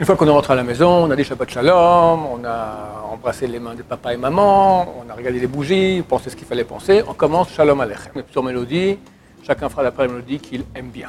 Une fois qu'on est rentré à la maison, on a dit Shabbat Shalom, on a embrassé les mains de papa et maman, on a regardé les bougies, pensé ce qu'il fallait penser. On commence Shalom Aleichem. Sur mélodie, chacun fera d'après la mélodie qu'il aime bien.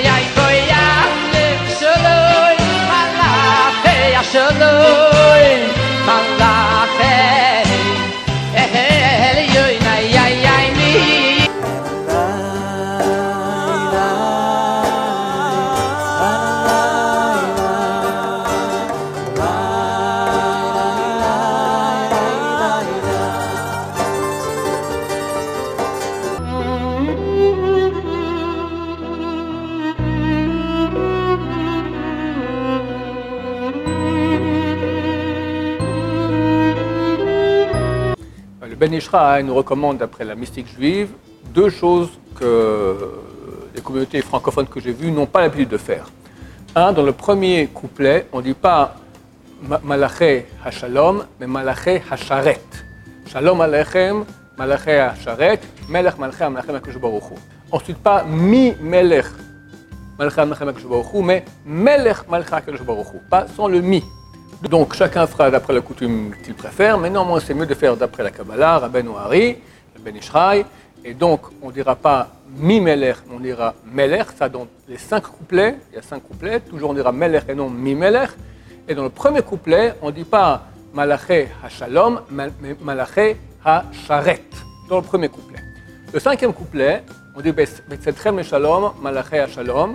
Le Ben Ish Chai nous recommande, d'après la mystique juive, deux choses que les communautés francophones que j'ai vues n'ont pas l'habitude de faire. Un, dans le premier couplet, on ne dit pas Malaché HaShalom, mais Malaché HaSharet. Shalom Aleichem, Malaché HaSharet, Melech Malaché HaMelech HaKadosh Baruch Hu. Ensuite, pas Mi Melech Malaché HaMelech HaKadosh Baruch Hu, mais Melech Malaché HaKadosh Baruch Hu, pas sans le Mi. Donc chacun fera d'après la coutume qu'il préfère, mais néanmoins c'est mieux de faire d'après la Kabbalah, Rabbeinu Hari, le Ben Ish Chai, et donc on ne dira pas Mi Melech, on dira Melech, ça dans les 5 couplets, il y a 5 couplets, toujours on dira Melech et non Mi Melech, et dans le premier couplet, on ne dit pas Malaché HaShalom, mais Malaché HaSharet, dans le premier couplet. Le 5e couplet, on dit Betzetchem Shalom, Malaché HaShalom,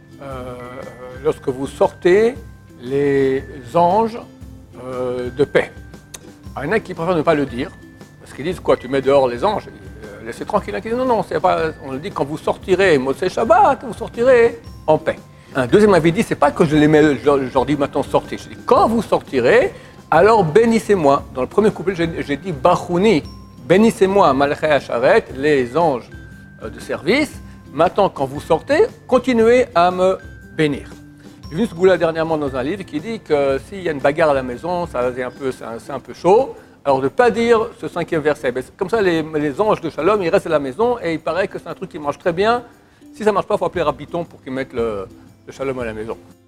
lorsque vous sortez les anges de paix. Alors, il y en a qui préfèrent ne pas le dire, parce qu'ils disent quoi, tu mets dehors les anges, laissez tranquille. Non, c'est pas, on le dit quand vous sortirez, Motsei Shabbat, vous sortirez en paix. Un deuxième avis dit, c'est pas que je les mets, je leur dis maintenant sortez, je dis quand vous sortirez, alors bénissez-moi. Dans le premier couplet, j'ai dit Bachouni, bénissez-moi, Malaché HaSharet, les anges de service. Maintenant, quand vous sortez, continuez à me bénir. J'ai vu ce goût-là dernièrement dans un livre qui dit que s'il y a une bagarre à la maison, c'est un peu chaud. Alors de ne pas dire ce 5e verset. Comme ça, les anges de Shalom, ils restent à la maison et il paraît que c'est un truc qui marche très bien. Si ça ne marche pas, il faut appeler Rabbiton pour qu'il mette le Shalom à la maison.